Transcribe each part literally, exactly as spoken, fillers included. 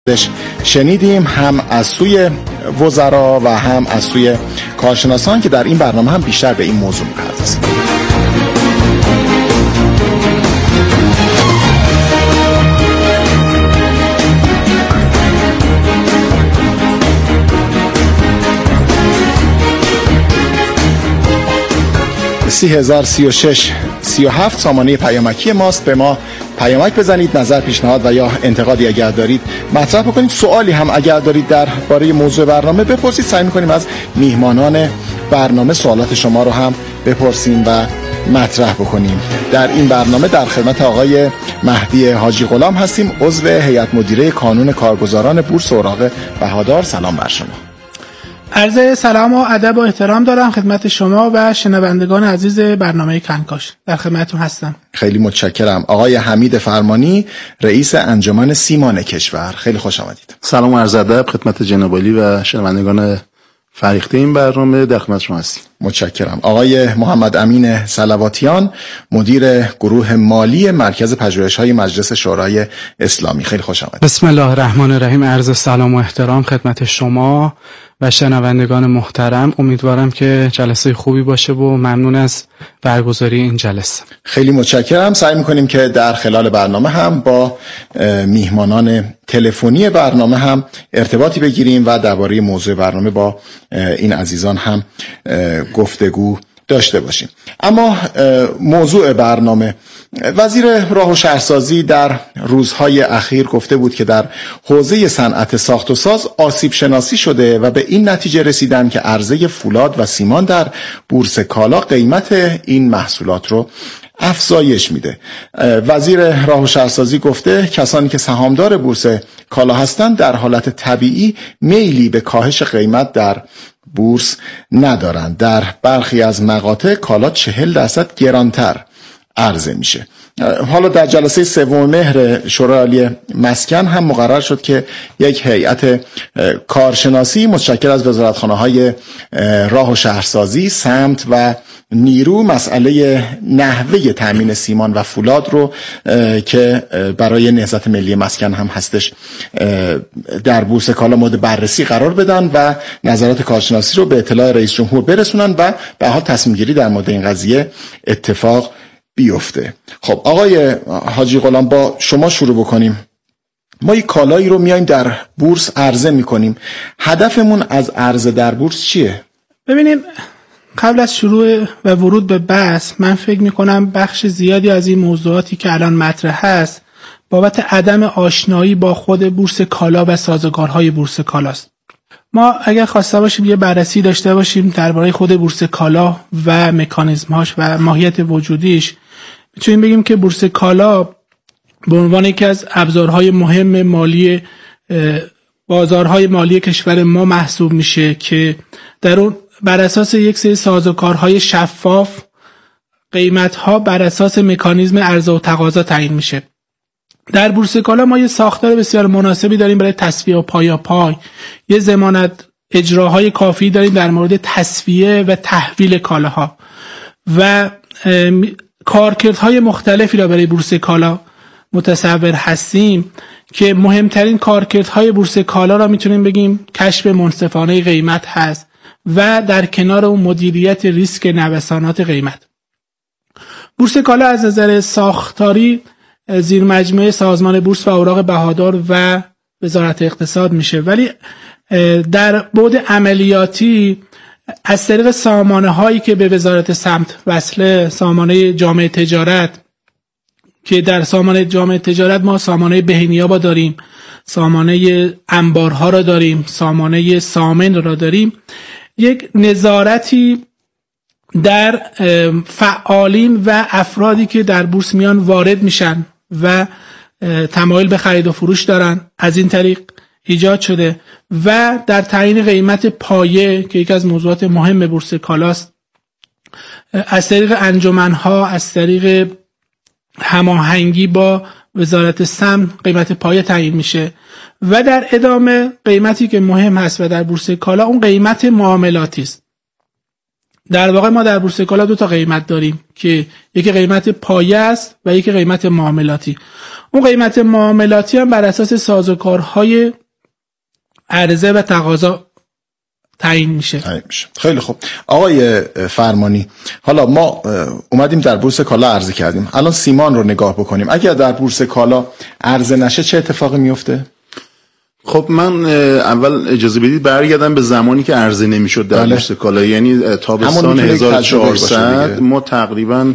شنیدیم هم از سوی وزرا و هم از سوی کارشناسان که در این برنامه هم بیشتر به این موضوع می‌پردازیم. سی هزار سی و شش سی و هفت سامانه پیامکی ماست. به ما پیامک بزنید، نظر، پیشنهاد و یا انتقادی اگر دارید مطرح بکنید. سوالی هم اگر دارید درباره موضوع برنامه بپرسید. سعی می‌کنیم از میهمانان برنامه سوالات شما رو هم بپرسیم و مطرح بکنیم. در این برنامه در خدمت آقای مهدی حاجی غلام هستیم، عضو هیئت مدیره کانون کارگزاران بورس اوراق بهادار. سلام بر شما. عرض سلام و ادب و احترام دارم خدمت شما و شنوندگان عزیز برنامه کنکاش. در خدمتتون هستم. خیلی متشکرم. آقای حمید فرمانی، رئیس انجمن سیمان کشور، خیلی خوش آمدید. سلام و عرض ادب خدمت جناب عالی و شنوندگان فریخته این برنامه، در خدمت شما هستیم. متشکرم. آقای محمد امین صلواتیان، مدیر گروه مالی مرکز پژوهش‌های مجلس شورای اسلامی، خیلی خوش آمدید. بسم الله الرحمن الرحیم. عرض سلام و احترام خدمت شما و شنوندگان محترم. امیدوارم که جلسه خوبی باشه و ممنون از برگزاری این جلسه. خیلی متشکرم. سعی می‌کنیم که در خلال برنامه هم با میهمانان تلفنی برنامه هم ارتباطی بگیریم و درباره موضوع برنامه با این عزیزان هم گفتگو داشته باشیم. اما موضوع برنامه، وزیر راه و شهرسازی در روزهای اخیر گفته بود که در حوزه صنعت ساخت و ساز آسیب شناسی شده و به این نتیجه رسیدن که عرضه فولاد و سیمان در بورس کالا قیمت این محصولات رو افزایش میده. وزیر راه و شهرسازی گفته کسانی که سهامدار بورس کالا هستند در حالت طبیعی میلی به کاهش قیمت در بورس ندارند. در برخی از مقاطع کالا چهل درصد گرانتر عرضه میشه. حالا در جلسه سوم مهر شورای عالی مسکن هم مقرر شد که یک هیئت کارشناسی متشکل از وزارتخانه‌های راه و شهرسازی، سمت و نیرو مسئله نحوه تامین سیمان و فولاد رو که برای نهضت ملی مسکن هم هستش در بورس کالا مورد بررسی قرار بدن و نظرات کارشناسی رو به اطلاع رئیس جمهور برسونن و به حال تصمیم گیری در مورد این قضیه اتفاق بیفته. خب آقای حاجی غلام، با شما شروع بکنیم. ما یک کالایی رو میایم در بورس عرضه میکنیم، هدفمون از عرضه در بورس چیه؟ ببینیم، قبل از شروع و ورود به بحث من فکر میکنم بخش زیادی از این موضوعاتی که الان مطرح هست بابت عدم آشنایی با خود بورس کالا و سازوکارهای بورس کالاست. ما اگر خواسته باشیم یه بررسی داشته باشیم درباره خود بورس کالا و مکانیزم‌هاش و ماهیت وجودیش، میتونیم بگیم که بورس کالا به عنوان یکی از ابزارهای مهم مالی بازارهای مالی کشور ما محسوب میشه که در اون بر اساس یک سری سازوکارهای شفاف قیمت‌ها بر اساس مکانیزم عرضه و تقاضا تعیین میشه. در بورس کالا ما یه ساختار بسیار مناسبی داریم برای تسویه و پایاپای، یه ضمانت اجراهای کافی داریم در مورد تسویه و تحویل کالاها و کارکردهای مختلفی را برای بورس کالا متصور هستیم که مهمترین کارکردهای بورس کالا را میتونیم بگیم کشف منصفانه قیمت هست و در کنار اون مدیریت ریسک نوسانات قیمت. بورس کالا از نظر ساختاری زیر مجموعه سازمان بورس و اوراق بهادار و وزارت اقتصاد میشه، ولی در بعد عملیاتی از طریق سامانه هایی که به وزارت سمت وصله، سامانه جامعه تجارت که در سامانه جامعه تجارت ما سامانه بهینیابا داریم، سامانه انبارها را داریم، سامانه سامن را داریم، یک نظارتی در فعالین و افرادی که در بورس میان وارد میشن و تمایل به خرید و فروش دارن از این طریق ایجاد شده و در تعیین قیمت پایه که یکی از موضوعات مهم بورس کالاست از طریق انجمنها، از طریق هماهنگی با وزارت سمت قیمت پایه تعیین میشه و در ادامه قیمتی که مهم هست و در بورس کالا اون قیمت معاملاتی است. در واقع ما در بورس کالا دو تا قیمت داریم که یکی قیمت پایه است و یکی قیمت معاملاتی. اون قیمت معاملاتی هم بر اساس سازوکارهای عرضه و تقاضا تعیین میشه. تعیین میشه. خیلی خوب. آقای فرمانی، حالا ما اومدیم در بورس کالا عرضه کردیم. الان سیمان رو نگاه بکنیم. اگر در بورس کالا عرضه نشه چه اتفاقی میفته؟ خب من اول اجازه بدید برگردم به زمانی که عرضه نمیشد در بله. بورس کالا، یعنی تابستان هزار و چهارصد. ما تقریبا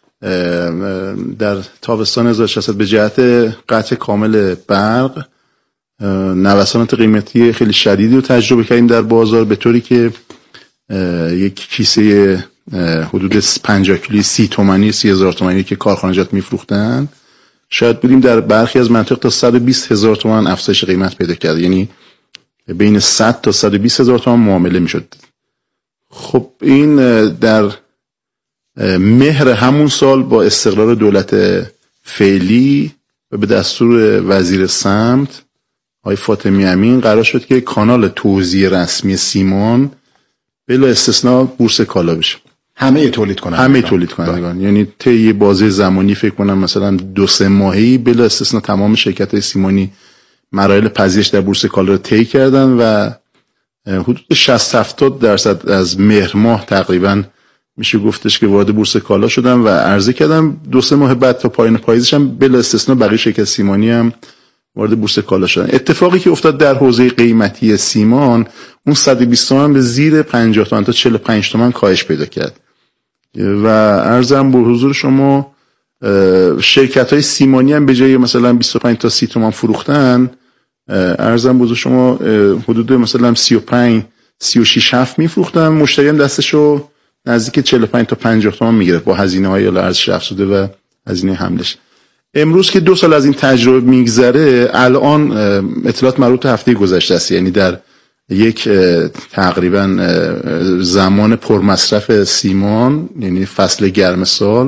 در تابستان هزار و چهارصد به جهت قطع کامل برق نوسانات قیمتی خیلی شدیدی رو تجربه کردیم در بازار، به طوری که یک کیسه حدود پنجاه کیلویی سی تومانی سی هزار تومانی که کارخانجات میفروختن شاید بودیم در برخی از مناطق تا صد و بیست هزار تومان افزایش قیمت پیدا کرد، یعنی بین صد تا صد و بیست هزار تومان معامله میشد. خب این در مهر همون سال با استقرار دولت فعلی و به دستور وزیر سمت آقای فاطمی امین قرار شد که کانال توزیع رسمی سیمان بلا استثناء بورس کالا بشه. همه تولید کنندگان همه تولید کنندگان، یعنی طی بازه زمانی فکر کنم مثلا دو سه ماهی بلا استثناء تمام شرکت‌های سیمانی مراحل پذیرش در بورس کالا رو طی کردن و حدود شصت هفتاد درصد از مهر ماه تقریبا میشه گفتش که وارد بورس کالا شدن و عرضه کردن. دو سه ماه بعد تا پایان پاییزش هم بلا استثناء بقیه شرکت سیمانی هم وارد بورس کالا شدن. اتفاقی که افتاد در حوزه قیمتی سیمان، اون صد و بیست تومن به زیر پنجاه تومن تا چهل و پنج تومن کاهش پیدا کرد و عرضم به حضور شما شرکت های سیمانی هم به جای مثلا بیست و پنج تا سی تومن فروختن، عرضم به حضور شما حدود مثلا سی و پنج سی و شش هفت میفروختن، مشتری هم دستشو نزدیک چهل و پنج تا پنجاه تومن میگرفت با هزینه های ارزش افزوده و هزینه حملش. امروز که دو سال از این تجربه میگذره، الان اطلاعات مربوط به هفته گذشته است، یعنی در یک تقریبا زمان پرمصرف سیمان، یعنی فصل گرم سال،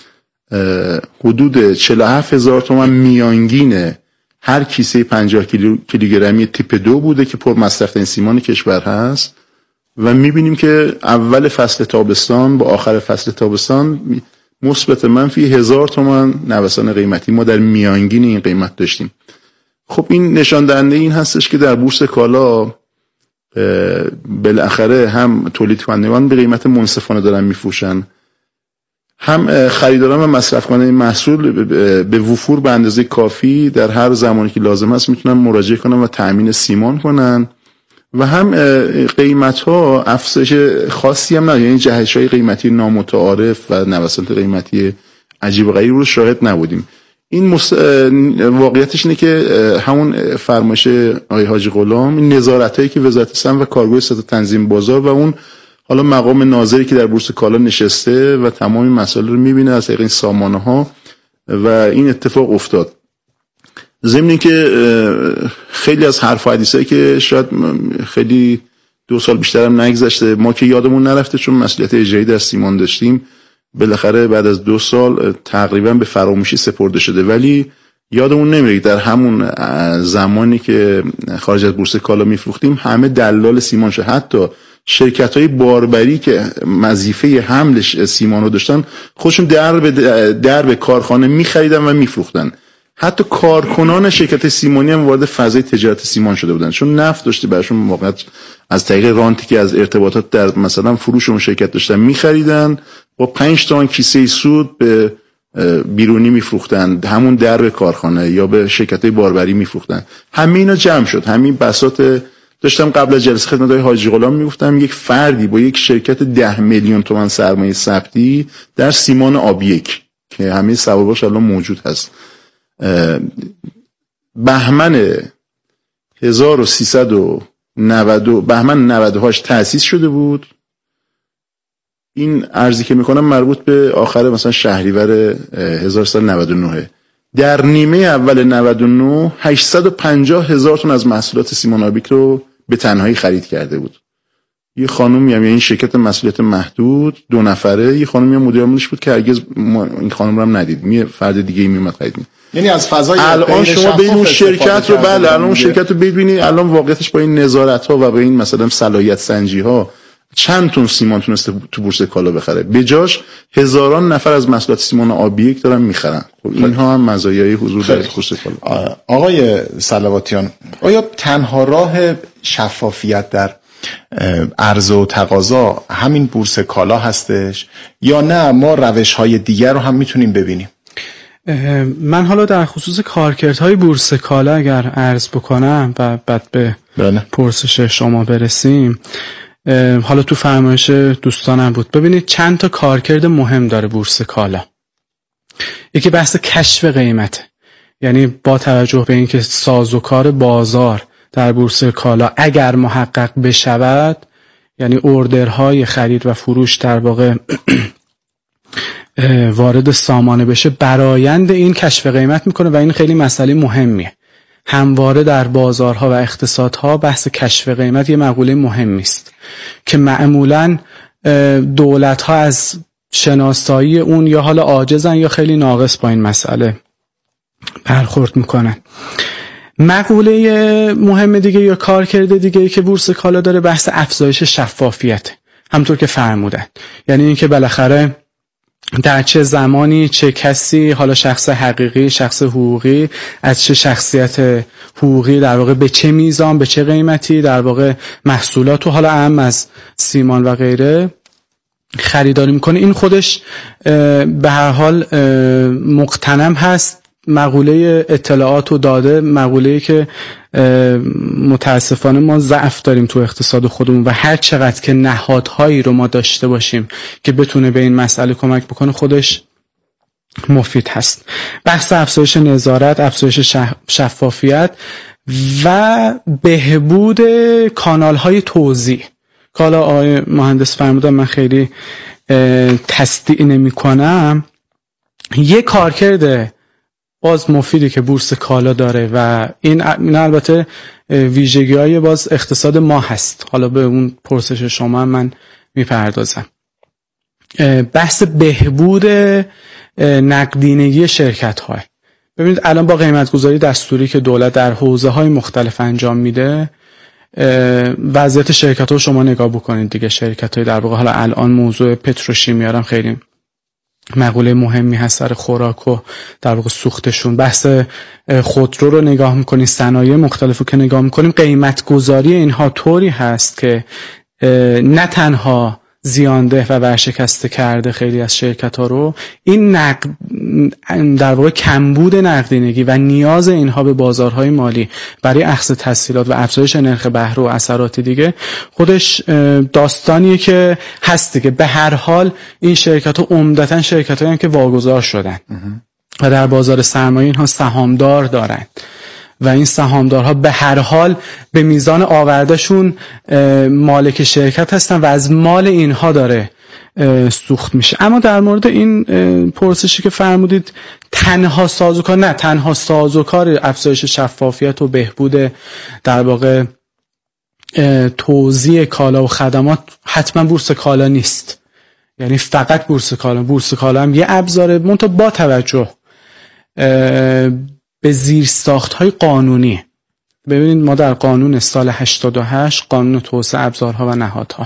حدود چهل و هفت هزار تومان میانگین هر کیسه پنجاه کیلوگرمی تیپ دو بوده که پرمصرف این سیمان کشور هست و میبینیم که اول فصل تابستان با آخر فصل تابستان مثبت منفی هزار تومان نوسان قیمتی ما در میانگین این قیمت داشتیم. خب این نشان دهنده این هستش که در بورس کالا بالاخره هم تولید کنندگان به قیمت منصفانه دارن میفروشن، هم خریداران و مصرف کنندگان این محصول به وفور به اندازه کافی در هر زمانی که لازم است میتونن مراجعه کنن و تأمین سیمان کنن و هم قیمت ها افزایش خاصی هم نداره، یعنی جهش های قیمتی نامتعارف و نوسانات قیمتی عجیب و غریب رو شاهد نبودیم. این مس... واقعیتش اینه که همون فرمایش آقای حاجی غلام، نظارت هایی که وزارت سمت و کارگاه ستاد تنظیم بازار و اون حالا مقام ناظری که در بورس کالا نشسته و تمام مسائل رو میبینه از طریق این سامانه ها و این اتفاق افتاد. ضمن این که خیلی از حرف و حدیثایی که شاید خیلی دو سال بیشتر هم نگذشته ما که یادمون نرفته، چون مسئولیت اجرایی در سیمان داشتیم، بالاخره بعد از دو سال تقریبا به فراموشی سپرده شده، ولی یادمون نمیره در همون زمانی که خارج از بورس کالا میفروختیم همه دلال سیمان شد، حتی شرکت های باربری که وظیفه حمل سیمان رو داشتن خودشون در به در به کارخانه میخریدن و میفروختن. حتی کارکنان شرکت سیمانی هم وارد فضای تجارت سیمان شده بودن، چون نفت داشته براشون موقعیت از طریق رانتی که از ارتباطات در مثلا فروش اون شرکت داشتن میخریدن، با پنج تومن کیسه سود به بیرونی میفروختن، همون در کارخانه یا به شرکت‌های باربری میفروختن. همه اینا جمع شد. همین بساط داشتم قبل از جلسه خدمت آقای حاجی غلام میگفتم، یک فردی با یک شرکت ده میلیون تومان سرمایه ثبتی در سیمان آب یک که همه سوابقش الان موجود هست، بهمن هزار و سیصد و نود بهمن نود و هشت تأسیس شده بود. این ارزی که میکنم مربوط به آخر مثلا شهریور هزار و سیصد و نود و نه. در نیمه اول نود و نه هشتصد و پنجاه هزار تن از محصولات سیمان آبیک رو به تنهایی خرید کرده بود. یه خانومی هم، یعنی این شرکت مسئولیت محدود، دو نفره، یه خانومی هم مدیر عاملش بود که هرگز این خانم رو هم ندید، یه فرد دیگه ای میومد خرید. یعنی از فضای الان شما به این شرکت رو بله الان اون شرکت رو ببینید، الان واقعیتش با این نظارت ها و با این مثلا صلاحیت سنجی ها چند تون سیمان تونسته تو بورس کالا بخره، به جاش هزاران نفر از محصولات سیمان آبیک دارن میخرن. خب اینها هم مزایای حضور در بورس کالا. آقای صلواتیان، آیا تنها راه شفافیت در عرضه و تقاضا همین بورس کالا هستش یا نه ما روش‌های دیگر رو هم میتونیم ببینیم؟ من حالا در خصوص کارکردهای بورس کالا اگر عرض بکنم و بعد به بله. پرسش شما برسیم، حالا تو فرمایش دوستانم بود. ببینید چند تا کارکرد مهم داره بورس کالا. یکی بحث کشف قیمته، یعنی با توجه به اینکه سازوکار بازار در بورس کالا اگر محقق بشود، یعنی اوردرهای خرید و فروش در واقع وارد سامانه بشه، برآیند این کشف قیمت میکنه و این خیلی مسئله مهمیه. همواره در بازارها و اقتصادها بحث کشف قیمت یه مقوله مهمی است که معمولاً دولت‌ها از شناسایی اون یا حالا عاجزن یا خیلی ناقص با این مسئله برخورد میکنن. مقوله مهم دیگه یا کارکرد دیگه که بورس کالا داره بحث افزایش شفافیت، همونطور که فرمودن، یعنی اینکه بالاخره در چه زمانی چه کسی، حالا شخص حقیقی، شخص حقوقی، از چه شخصیت حقوقی در واقع به چه میزان، به چه قیمتی در واقع محصولات و حالا اهم از سیمان و غیره خریداری میکنه. این خودش به هر حال مقتنم هست. مقوله اطلاعات و داده مقوله‌ای که متاسفانه ما ضعف داریم تو اقتصاد خودمون و هر چقدر که نهادهایی رو ما داشته باشیم که بتونه به این مسئله کمک بکنه خودش مفید هست. بحث افزایش نظارت، افزایش شفافیت و بهبود کانال‌های توزیع. که حالا آقای مهندس فرمودن من خیلی تصدیق نمی‌کنم. یک کارکرد باز مفیدی که بورس کالا داره و این, این البته ویژگی‌های باز اقتصاد ما هست، حالا به اون پرسش شما من میپردازم. بحث بهبود نقدینگی شرکت‌ها. ببینید الان با قیمت‌گذاری دستوری که دولت در حوزه‌های مختلف انجام میده، وضعیت شرکت‌ها شما نگاه بکنید دیگه. شرکت‌های در واقع حالا الان موضوع پتروشیمی هم خیلی مقوله مهمی هست سر خوراک و در واقع سوختشون. بحث خودرو رو نگاه میکنیم، صنایع مختلفو که نگاه میکنیم، قیمت گذاری اینها طوری هست که نه تنها زیانده و ورشکسته کرده خیلی از شرکت ها رو، این نقد در واقع کمبود نقدینگی و نیاز اینها به بازارهای مالی برای اخذ تسهیلات و افزایش نرخ بهره و اثرات دیگه خودش داستانیه که هست دیگه. به هر حال این شرکت ها عمدتاً شرکت هایی که واگذار شدن و در بازار سرمایه اینها سهامدار دارن و این سهامدارها به هر حال به میزان آوردهشون مالک شرکت هستن و از مال اینها داره سوخت میشه. اما در مورد این پرسشی که فرمودید، تنها سازوکار نه تنها سازوکار افزایش شفافیت و بهبود در واقع توزیع کالا و خدمات حتما بورس کالا نیست. یعنی فقط بورس کالا بورس کالا هم یه ابزاره، منتها با توجه به زیرساخت‌های قانونی. ببینید ما در قانون سال هشتاد و هشت، قانون توسعه ابزارها و نهادها،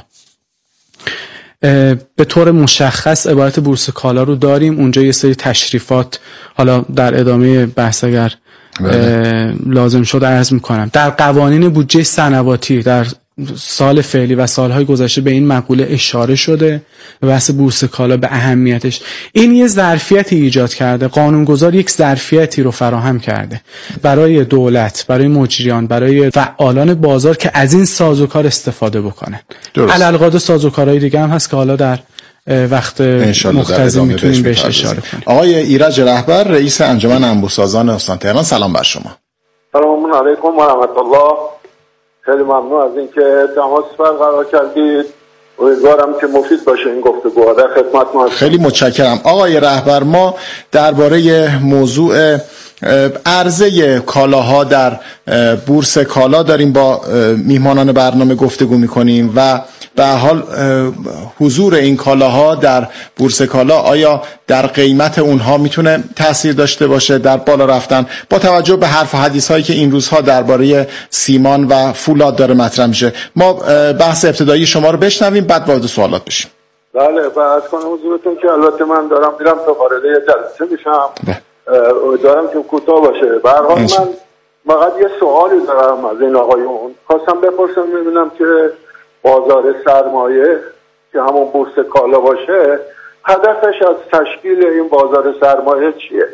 به طور مشخص عبارت بورس کالا رو داریم. اونجا یه سری تشریفات حالا در ادامه بحث اگر لازم شد عرض میکنم. در قوانین بودجه سنواتی در سال فعلی و سالهای گذشته به این مقوله اشاره شده، به بحث بورس کالا، به اهمیتش. این یه ظرفیتی ایجاد کرده، قانونگذار یک ظرفیتی رو فراهم کرده برای دولت، برای مجریان، برای فعالان بازار که از این سازوکار استفاده بکنن. علالقاعده سازوکارهای دیگه هم هست که حالا در وقت مختصر میتونیم بهش اشاره کنیم. آقای ایرج رهبر، رئیس انجمن انبوه‌سازان استان تهران، سلام بر شما. سلام علیکم و رحمت الله. خیلی ممنون از اینکه تماس برقرار کردید. امیدوارم که مفید باشه این گفتگو. در خدمتتون هستم. خیلی متشکرم. آقای رهبر، ما درباره موضوع عرضه کالاها در بورس کالا داریم با میهمانان برنامه گفتگو میکنیم و به حال حضور این کالاها در بورس کالا آیا در قیمت اونها میتونه تأثیر داشته باشه در بالا رفتن، با توجه به حرف و حدیث هایی که این روزها درباره سیمان و فولاد داره مطرح میشه. ما بحث ابتدایی شما رو بشنویم بعد وارد سوالات بشیم. بله، بعد کنم حضورتون که البته من دارم میرم تا وارد جلسه میشم، دارم که کوتاه باشه. به هر حال من فقط یه سوالی دارم از این آقایون، خواستم بپرسم ببینم که بازار سرمایه که همون بورس کالا باشه، هدفش از تشکیل این بازار سرمایه چیه؟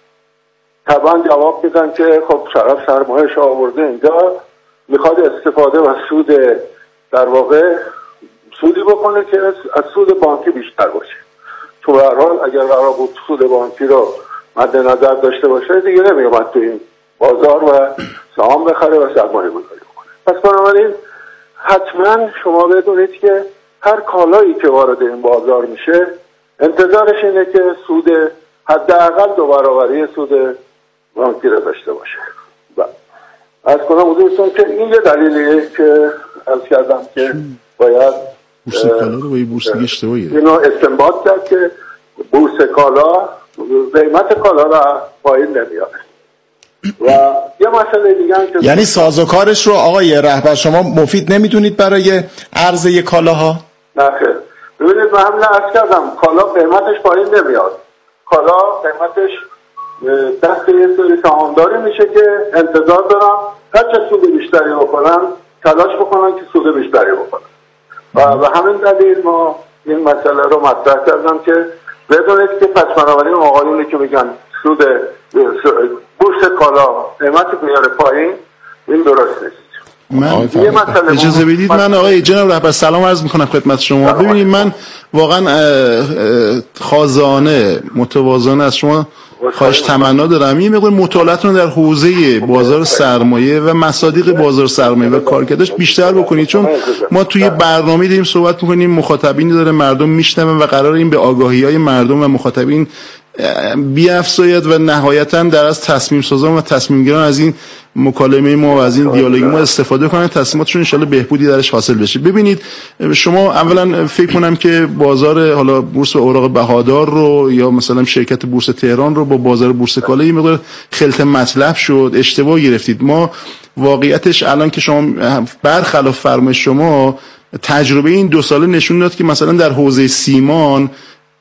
طبعا جواب میدن که خب طرف سرمایه‌اش آورده اینجا، میخواد استفاده و سود در واقع سودی بکنه که از سود بانکی بیشتر باشه. تو هر حال اگر قرار بود سود بانکی رو مد نظر داشته باشه دیگه نمیومد تو این بازار و سهام بخره و سرمایه گذاری کنه. پس بنابراین حتما شما بدونید که هر کالایی که وارد این بازار میشه انتظارش اینه که سود حداقل دو برابری سود بانکی رو داشته باشه. از کنم حضورتون که این یه دلیلیه که از کردم که باید بورس کالا رو با یه بورس دیگه اشتباهیه. اینو استنباط کرد که بورس کالا قیمت کالا را پایین نمیاره. و یه مسئله دیگه هم که یعنی سازوکارش رو آقای رهبر شما مفید نمیدونید برای عرضه کالاها؟ نه خیر. ببینید من همین عرض کردم کالا قیمتش پایین نمیاد. کالا قیمتش دست یه سری سهامداری میشه که انتظار دارم هرچه سود بیشتری بکنن تلاش بکنن که سود بیشتری بکنن. و به همین دلیل ما این مسئله رو مطرح کردم که بدونید که پس بنابراین آقایونی که میگن سود بورس کالا قیمتی بیاره پایین، این درست نیست. من اجازه بدید من آقای جناب رهبر سلام عرض میکنم خدمت شما. ببینید من واقعا خازانه متوازنه از شما خواهش تمنا دارم یه مقدار مطالعاتتون در حوزه بازار سرمایه و مصادیق بازار سرمایه و کارکردش بیشتر بکنید، چون ما توی برنامه داریم صحبت میکنیم، مخاطبینی داره مردم میشنون و قرار این به آگاهی‌های مردم و مخاطبین بیافزاید و نهایتاً در از تصمیم سازان و تصمیم گیران از این مکالمه ما و از این دیالوگ ما استفاده کنن، تصمیماتشون ان شاءالله بهبودی درش حاصل بشه. ببینید شما اولا فکر کنم که بازار حالا بورس اوراق بهادار رو یا مثلا شرکت بورس تهران رو با بازار بورس کالا یه مقدار خلط مطلب شد، اشتباه گرفتید. ما واقعیتش الان که شما برخلاف فرمایش شما تجربه این دو ساله نشون داد که مثلا در حوزه سیمان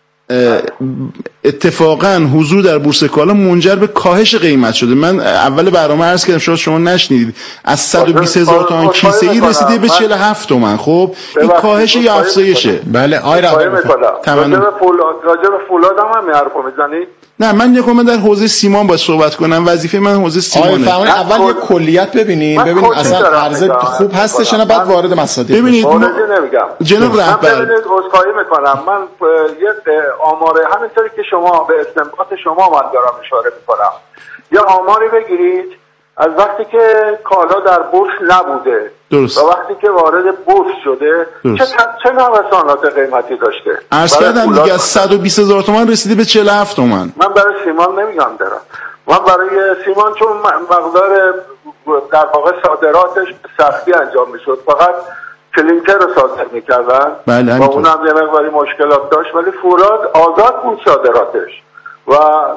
اتفاقا حضور در بورس کالا منجر به کاهش قیمت شده. من اول برنامه عرض کردم شاید شما نشنیدید، از صد و بیست هزار تومان کیسه ای رسیده به چهل و هفت تومن. خب این کاهش یا افزایشه؟ بله آی رهبر راجع به فولاد راجع به فولاد هم همین حرفو میزنید؟ نه من یکم من در حوزه سیمان باید صحبت کنم، وظیفه من حوزه سیمانه. آقای اول یه کلیت ببینیم ببینیم اصلا عرضه خوب هستش نه بعد وارد مصادیق ببینید ما... نمیگم جناب رهبر ببینید عذرخواهی میکنم من یه آماره همینطوری که شما به استنباط شما من دارم اشاره میکنم، یه آماری بگیرید از وقتی که کالا در بورس نبوده درست. و وقتی که وارد بورس شده درست. چه چه نوسانات قیمتی داشته؟ عرض کردم دیگه از صد و بیست هزار تومان رسیده به چهل و هفت تومان. من برای سیمان نمیگم دارم، من برای سیمان چون مقدار در واقع صادراتش سختی انجام میشد، فقط کلینکر رو صادر میکردن بله، و اونم یه مقداری مشکلات داشت، ولی فولاد آزاد بود صادراتش و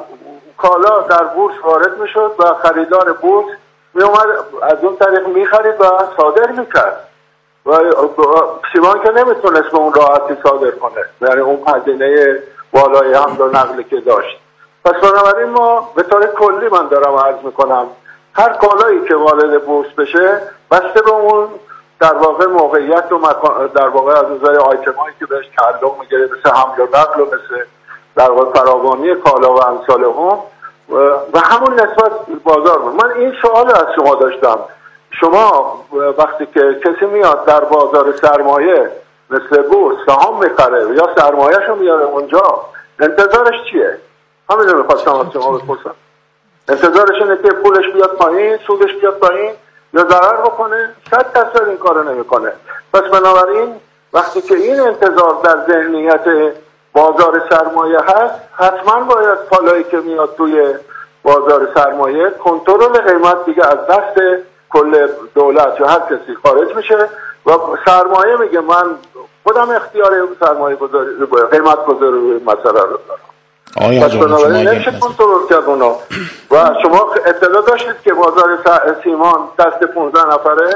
کالا در بورس وارد میشد و خریدار بورس می اومد از اون طریق میخرید و صادر میکرد و سیمان که نمیتونست به اون راحتی صادر کنه، یعنی اون هزینه بالای حمل و نقلی که داشت. پس بنابراین ما به طور کلی من دارم عرض میکنم هر کالایی که وارد بورس بشه بسته به اون در واقع موقعیت و مکان در واقع از نظر آیتمایی که بهش تعلق میگیره مثل حمل و نقل و مثل در واقع فراوانی کالا و امثال هم و همون نسبت بازار بود. من این سوال از شما داشتم، شما وقتی که کسی میاد در بازار سرمایه مثل بورس سهام میخره یا سرمایه‌شو میاره اونجا انتظارش چیه؟ همین رو میخواستم از شما بپرسم. انتظارش اینه که پولش بیاد پایین، سودش بیاد پایین یا ضرر بکنه؟ صد درصد این کارو نمیکنه. پس بنابراین وقتی که این انتظار در ذهنیت بازار سرمایه هست حتما باید کالایی که میاد توی بازار سرمایه، کنترل قیمت دیگه از دست کل دولت یا هر کسی خارج میشه و سرمایه میگه من خودم اختیار سرمایه گذاری قیمت گذاری روی مسئله رو دارم. آیا بنابراین نمیشه کنترل کرد اونا. و شما اطلاع داشتید که بازار سیمان دست پانزده نفره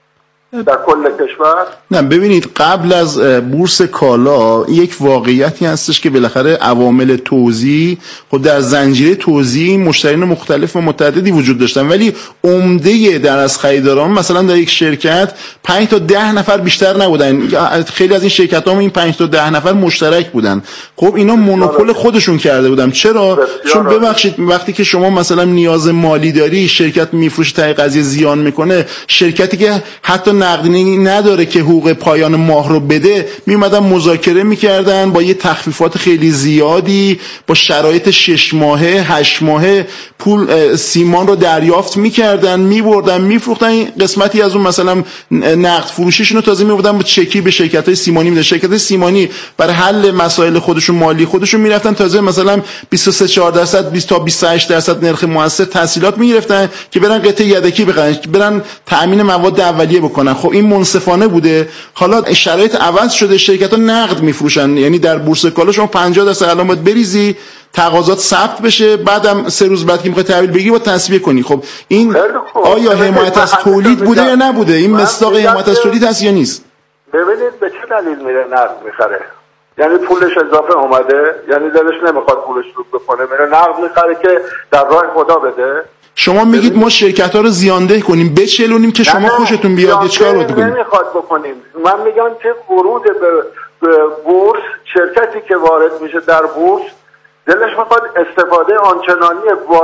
در کل کشور؟ نه ببینید، قبل از بورس کالا یک واقعیتی هستش که بالاخره عوامل توزیع خود در زنجیره توزیع مشتریان مختلف و متعددی وجود داشتن، ولی عمده در از خریداران مثلا در یک شرکت پنج تا ده نفر بیشتر نبودن. خیلی از این شرکت ها این پنج تا ده نفر مشترک بودن. خب اینا مونوپول خودشون کرده بودن. چرا؟ چون ببخشید وقتی که شما مثلا نیاز مالی داری، شرکت میفروشه تا قضیه زیان میکنه، شرکتی که حتی نقدینگی نداره که حقوق پایان ماه رو بده، میومدن مذاکره میکردن با یه تخفیفات خیلی زیادی، با شرایط شش ماهه هشت ماهه پول سیمان رو دریافت میکردن، میبردن میفروختن. این قسمتی از اون مثلا نقد فروشیشون رو تازه میبردن با چکی به شرکت‌های سیمانی میدن. شرکت‌های سیمانی برای حل مسائل خودشون مالی خودشون میرفتن تازه مثلا بیست و سه چهار درصد بیست تا بیست و هشت درصد نرخ مؤثر تسهیلات میگرفتن که برن قطعه یدکی بخرن، برن تامین مواد اولیه بکنن. خب این منصفانه بوده. حالا شرایط عوض شده، شرکت‌ها نقد میفروشن. یعنی در بورس کالا شما پنجاه درصد الان باید بریزی، تقاضات ثبت بشه، بعدم سه روز بعد که میخوای تحویل بگیری با تصویه کنی. خب این آیا حمایت از تولید بوده یا نبوده؟ این مصداق حمایت از تولید هست یا نیست؟ ببینید به چه دلیل میره نقد میخره. یعنی پولش اضافه اومده، یعنی دلش نمیخواد پولش رو بکنه، میره نقد میخره که در راه خدا بده. شما میگید ما شرکت ها رو زیانده کنیم، بچلونیم که شما خوشتون بیاد. چیکار رو بکنیم؟ نمیخواد بکنیم. من میگم که ورود به بورس، شرکتی که وارد میشه در بورس دلش میخواد استفاده آنچنانی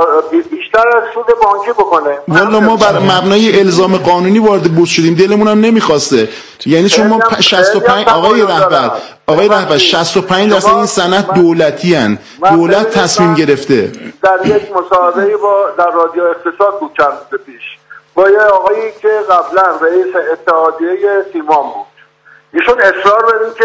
بیشتر از سود بانکی بکنه. والا ما بر مبنای الزام قانونی وارد بورس شدیم، دلمون هم نمیخواسته. یعنی شما شصت و پنج آقای رهبر آقای رهبر شصت و پنج درصد این سند دولتی ان، دولت تصمیم گرفته. در یک مصاحبه با در رادیو اقتصاد بود چند روز پیش با یه آقایی که قبلا رئیس اتحادیه سیمان بود، ایشون اصرار بر این که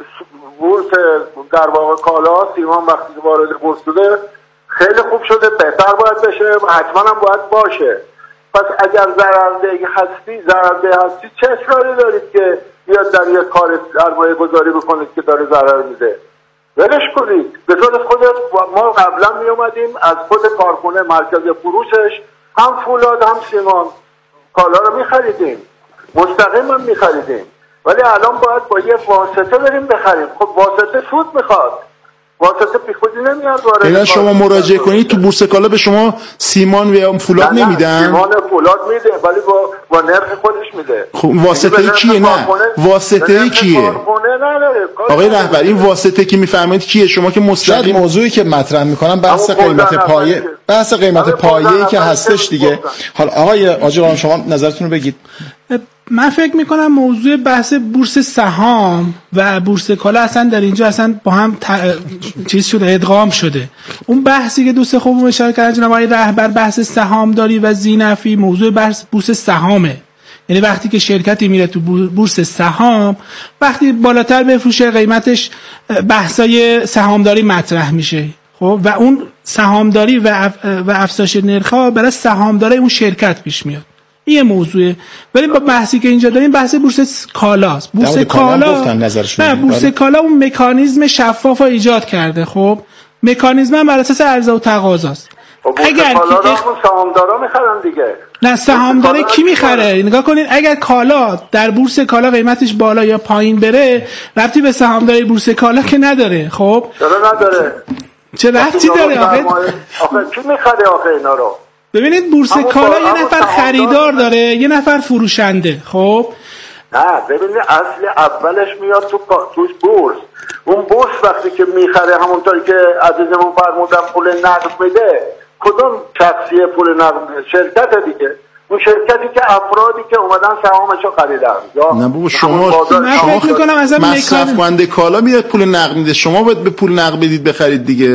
بورس در واقع کالا سیمان وقتی وارد بورس شده خیلی خوب شده، بهتر باید بشه، حتما هم باید باشه. پس اگر ضررده هستی ضررده هستی چه اصراری دارید که بیاد در یک کار سرمایه گذاری بکنید که داره ضرر میده؟ ولش کنید. به طور خود ما قبلا می اومدیم از خود کارخونه مرکز فروشش هم فولاد هم سیمان کالا رو می خریدیم، مستقیم هم می خریدیم، ولی الان باید با یه واسطه بریم بخریم. خب واسطه سود میخواد، واسطه بی خودی نمیاد وارد. اینا شما مراجعه کنید تو بورس کالا به شما سیمان و فولاد نمیدن؟ سیمان فولاد میده ولی با با نرخ خودش میده. خب واسطه کیه؟ نه واسطه کیه؟ آقای رهبر این واسطه که میفرمایید کیه؟ شما که مستقیم موضوعی که مطرح میکنم بحث قیمت پایه، بحث قیمت پایه‌ای که هستش دیگه. حالا آقای آجران شما نظرتون رو بگید. من فکر میکنم موضوع بحث بورس سهام و بورس کالا اصلا در اینجا اصلا با هم ت... چیز شده، ادغام شده. اون بحثی که دوست خوبم اشاره کردن جناب آقای رهبر، بحث سهامداری و ذینفی، موضوع بحث بورس سهامه. یعنی وقتی که شرکتی میره تو بورس سهام، وقتی بالاتر بفروشه قیمتش بحثای سهامداری مطرح میشه. خب و اون سهامداری و اف... و افزایش نرخ‌ها برای سهامدارای اون شرکت پیش میاد. این موضوعه. ولی با بحثی که اینجا داریم بحث بورس کالاست. بورس کالا نه بورس کالا اون مکانیزم شفاف رو ایجاد کرده. خب مکانیزم هم بر اساس عرضه و تقاضاست. اگر کالا را سهامدارا میخرن دیگه. نه سهامدار کی میخره؟ نگاه کنین اگر کالا در بورس کالا قیمتش بالا یا پایین بره، ربطی به سهامداری بورس کالا که نداره. خب چرا نداره؟ چه ربطی داره آخه؟ آخه کی میخره آخه اینا رو؟ ببینید بورس کالا یه نفر خریدار داره، یه نفر فروشنده. خب نه ببینید اصل اولش میاد تو توش بورس. اون بورس وقتی که میخره همونطوری که عزیزمون فرمودن پول نقد میده، کدوم شخصیه پول نقد میده؟ شرکت دیگه. اون شرکتی که افرادی که اومدن سهامشو خریدن. یا نه بابا شما شما فکر کنم از مصرف کننده کالا میاد پول نقد میده، شما باید به پول نقد بدید بخرید دیگه.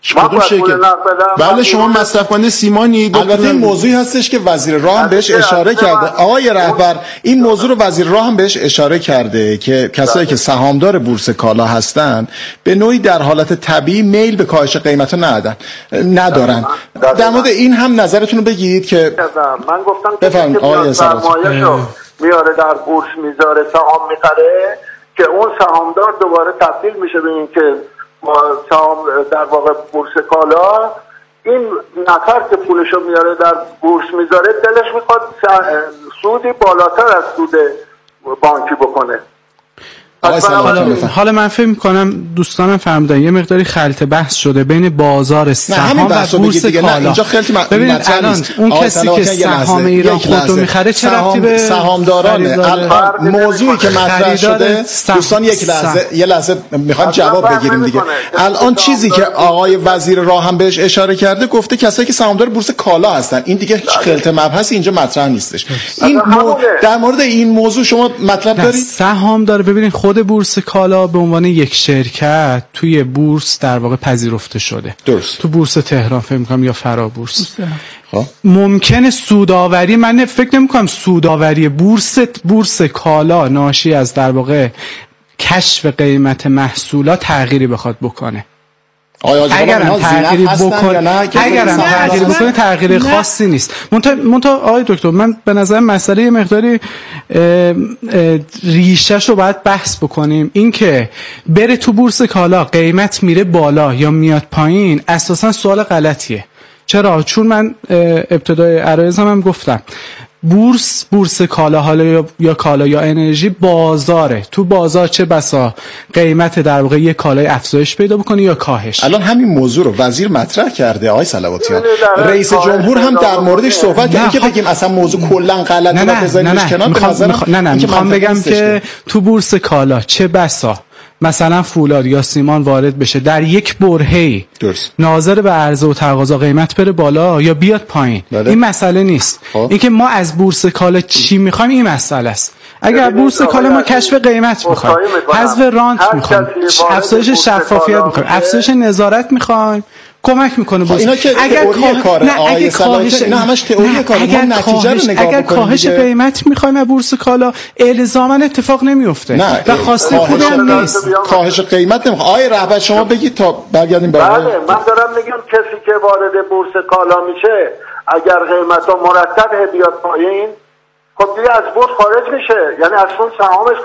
کدوم شرکت؟ بله شما مصرف کننده سیمانی. البته این موضوعی هستش که وزیر راه هم بهش اشاره کرده. آقای رهبر این موضوع رو وزیر راه هم بهش اشاره کرده که کسایی که سهامدار بورس کالا هستن به نوعی در حالت طبیعی میل به کاهش قیمت ندارن ندارن در مورد این هم نظرتون رو بگید که من گفتم بفرمایید آقای سرمایه‌شو میاره در بورس میذاره سهام میخره که اون سهامدار دوباره تبدیل میشه به این که سهام در واقع بورس کالا این نفر که پولشو میاره در بورس میذاره دلش میخواد سودی بالاتر از سود بانکی بکنه. حالا, حالا من فکر می‌کنم دوستانم فهمیدن یه مقداری خلط بحث شده بین بازار سهام و بورس کالا. اینجا خیلی م... ببینید الان اون کسی که سهام ایران خودرو می‌خره چه ربطی به سهامدارانه؟ موضوعی که مطرح شده دوستان یک لحظه یه لحظه می‌خوام جواب بگیریم دیگه. الان چیزی که آقای وزیر راه هم بهش اشاره کرده گفته کسایی که سهامدار بورس کالا هستن. این دیگه هیچ خلط مبحثی اینجا مطرح نیستش. این مو... در مورد این موضوع شما مطلب دارید؟ سهامدار ببینید خود بورس کالا به عنوان یک شرکت توی بورس در واقع پذیرفته شده. درست. تو بورس تهران فکر می‌کنم یا فرابورس. ممکنه سوداوری من فکر نمی‌کنم سوداوری بورس بورس کالا ناشی از در واقع کشف قیمت محصولات تغییری بخواد بکنه. اگر هم تغییری بکنه اگر هم تغییری بکنه تغییر خاصی نیست. منتها آقای دکتر من به نظر مسئله یه مقداری ریشه‌شو رو باید بحث بکنیم. این که بره تو بورس کالا قیمت میره بالا یا میاد پایین اساسا سوال غلطیه. چرا؟ چون من ابتدای عرایزم هم گفتم بورس بورس کالا حالا یا, یا کالا یا انرژی بازاره. تو بازار چه بسا قیمت در واقع یک کالای افزایش پیدا بکنه یا کاهش. الان همین موضوع رو وزیر مطرح کرده آقای صلواتیان. رئیس جمهور هم در موردش صحبت کرد که بگیم اصلا موضوع کلا غلطه و بذاریمش کنار. به نظرم نه نه میخوام بگم که تو بورس کالا چه بسا مثلا فولاد یا سیمان وارد بشه در یک برهه‌ای ناظر به عرضه و تقاضا قیمت بره بالا یا بیاد پایین. بله. این مسئله نیست. اینکه ما از بورس کالا چی میخوایم این مسئله است. اگر بورس کالا ما کشف قیمت میخوایم، حذف رانت میخوایم، افزایش شفافیت میخوایم، افزایش نظارت میخوایم، کمک میکنه بورس. اگر کار نه اگه کاهش اینا همش تئوری کاره ما نتیجه رو نگاه اگر کاهش قیمت میخوایم از بورس کالا الزاما اتفاق نمیفته و خواسته خوبی هم نیست. کاهش قیمت نمیخواد. آقای رهبر شما بگید تا برگردیم به بله من دارم میگم کسی که وارد بورس کالا میشه اگر قیمتا مرتب بیاد پایین خب دیگه از بورس خارج میشه. یعنی اصلا سهامش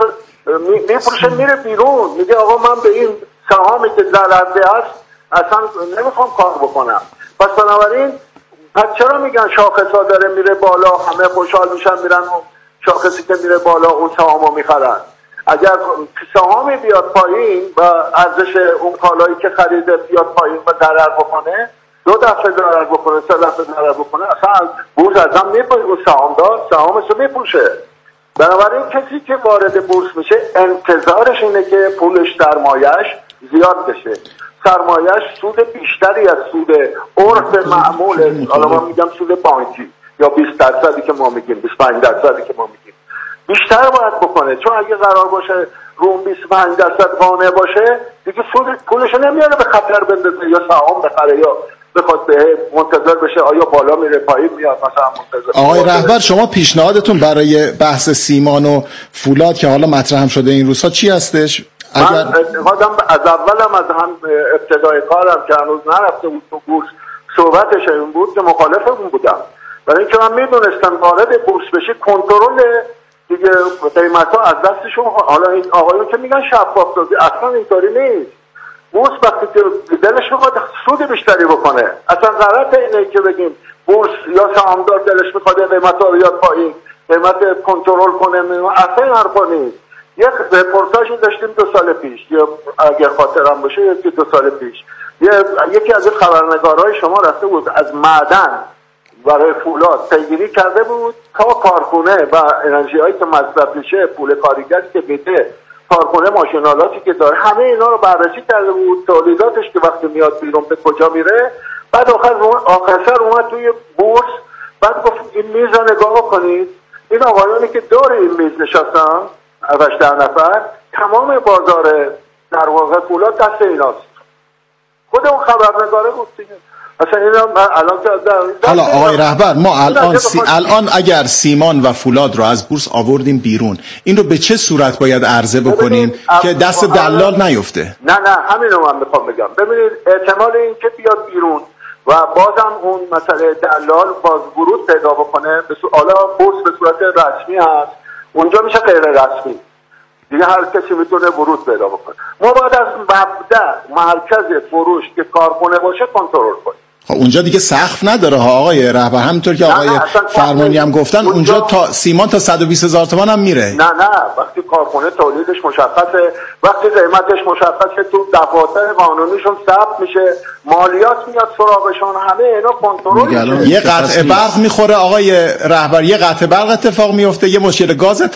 میفروشه میره بیرون میگه آقا من به این سهامی که ضررده است اصلا نمیخوام کار بکنم. پس بنابراین پس چرا میگن شاخصا داره میره بالا همه خوشحال میشن میرن اون شاخصی که میره بالا اون سهامو میخرن. اگر سهامی بیاد پایین و ارزش اون کالایی که خریده بیاد پایین و ضرر بکنه دو دفعه ضرر بکنه سه دفعه ضرر بکنه اصلا بورس ازم میپره اون سهامدار سهامشو میپوشه. بنابراین کسی که وارد بورس میشه انتظارش اینه که پولش سرمایه‌اش زیاد بشه. سرمایه‌اش سود بیشتری از سود عرف معمول حالا ما میگم سود بانکی یا بیست درصدی که ما میگیم بیست و پنج درصدی که ما میگیم بیشتر باید بکنه. چون اگه قرار باشه رو بیست و پنج درصد قانع باشه دیگه سود پولش نمیاره به خطر بندازه یا سهام بخره یا بخواد به منتظر بشه آیا بالا میره پایین میاد مثلا منتظر. آقای رهبر شما پیشنهادتون برای بحث سیمان و فولاد که حالا مطرح هم شده این روزها چی هستش؟ من اعتقادم از اولم از هم ابتدای کارم که هنوز نرفته بود تو بورس صحبتش این بود که مخالف اون بودم. برای اینکه من میدونستم وارد بورس بشه کنترل دیگه قیمتا از دستشون. حالا این آقایون که میگن شفاف سازی اصلا اینطوری نیست. بورس وقتی که دلش میخواد سود بیشتری بکنه اصلا غلط اینه که بگیم بورس یا سهامدار دلش میخواد قیمتا رو بیاد پایین قیمت کنترل کنه اصلا این حرفا نیست. یک رپورتاژی داشتیم دو سال پیش یا اگر خاطرم باشه یکی دو سال پیش یکی از خبرنگارهای شما رفته بود از معدن برای فولاد پیگیری کرده بود تا کارخونه و انرژی هایی که مصرف میشه پول کارگری که میده کارخونه ماشینالاتی که داره همه اینا رو بررسی کرده بود تولیداتش که وقتی میاد بیرون به کجا میره. بعد آخر آخر سر اومد توی بورس بعد گفت این میز رو نگاه کنید این آقایانی که دور این میز نشستن هشت ده نفر تمام بازار در واقع فولاد دست ایناست. خود اون خبرنگاره بود دیگه. مثلا اینا الان که حالا آقای رهبر ما الان سی... الان اگر سیمان و فولاد رو از بورس آوردیم بیرون، این رو به چه صورت باید عرضه بکنیم که دست دلال نیفته؟ نه نه همین رو من میخوام بگم. ببینید احتمال این که بیاد بیرون و بازم اون مسئله دلال باز ورود پیدا بکنه به صورت حالا بورس به صورت رسمی هست، اونجا میشه غیر رسمی دیگه، هر کسی میتونه ورود پیدا بکنه. ما باید از مبدأ مرکز فروش که کارخونه باشه کنترل کنیم. خب اونجا دیگه سقف نداره ها آقای رهبر، همینطور که آقای فرمانی هم گفتن اونجا, اونجا تا سیمان تا صد و بیست هزار تومان هم میره. نه نه وقتی کارخونه تولیدش مشخصه، وقتی قیمتش مشخصه، تو دفاتر قانونیشون ثبت میشه، مالیات میاد سراغشون، همه اینا کنترل میشه. یه قطع برق میخوره آقای رهبر، یه قطع برق اتفاق میفته، یه مشکل گاز